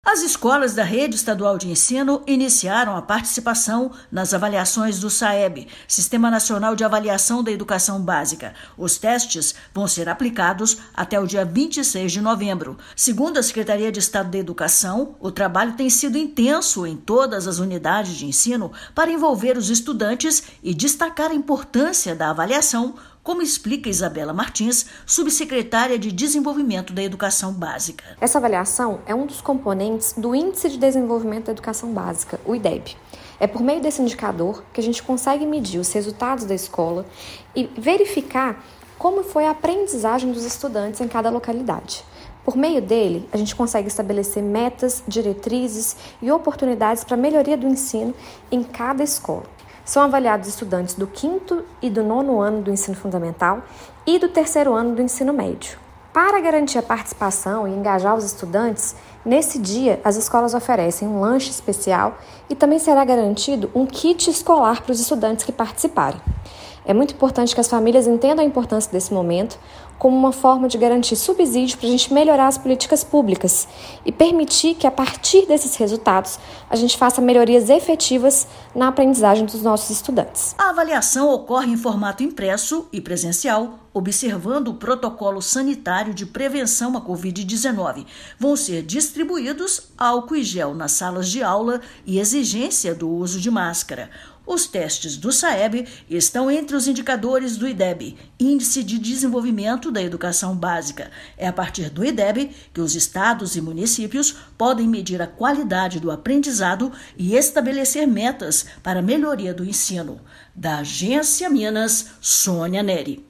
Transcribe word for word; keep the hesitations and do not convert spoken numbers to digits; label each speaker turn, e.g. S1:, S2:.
S1: As escolas da Rede Estadual de Ensino iniciaram a participação nas avaliações do SAEB, Sistema Nacional de Avaliação da Educação Básica. Os testes vão ser aplicados até o dia vinte e seis de novembro. Segundo a Secretaria de Estado da Educação, o trabalho tem sido intenso em todas as unidades de ensino para envolver os estudantes e destacar a importância da avaliação, como explica Isabela Martins, subsecretária de Desenvolvimento da Educação Básica.
S2: Essa avaliação é um dos componentes do Índice de Desenvolvimento da Educação Básica, o I D E B. É por meio desse indicador que a gente consegue medir os resultados da escola e verificar como foi a aprendizagem dos estudantes em cada localidade. Por meio dele, a gente consegue estabelecer metas, diretrizes e oportunidades para a melhoria do ensino em cada escola. São avaliados estudantes do quinto e do nono ano do ensino fundamental e do terceiro ano do ensino médio. Para garantir a participação e engajar os estudantes, nesse dia as escolas oferecem um lanche especial e também será garantido um kit escolar para os estudantes que participarem. É muito importante que as famílias entendam a importância desse momento como uma forma de garantir subsídio para a gente melhorar as políticas públicas e permitir que, a partir desses resultados, a gente faça melhorias efetivas na aprendizagem dos nossos estudantes.
S1: A avaliação ocorre em formato impresso e presencial, observando o protocolo sanitário de prevenção à covid dezenove. Vão ser distribuídos álcool e gel nas salas de aula e exigência do uso de máscara. Os testes do SAEB estão entre os indicadores do I D E B, Índice de Desenvolvimento da Educação Básica. É a partir do I D E B que os estados e municípios podem medir a qualidade do aprendizado e estabelecer metas para a melhoria do ensino. Da Agência Minas, Sônia Neri.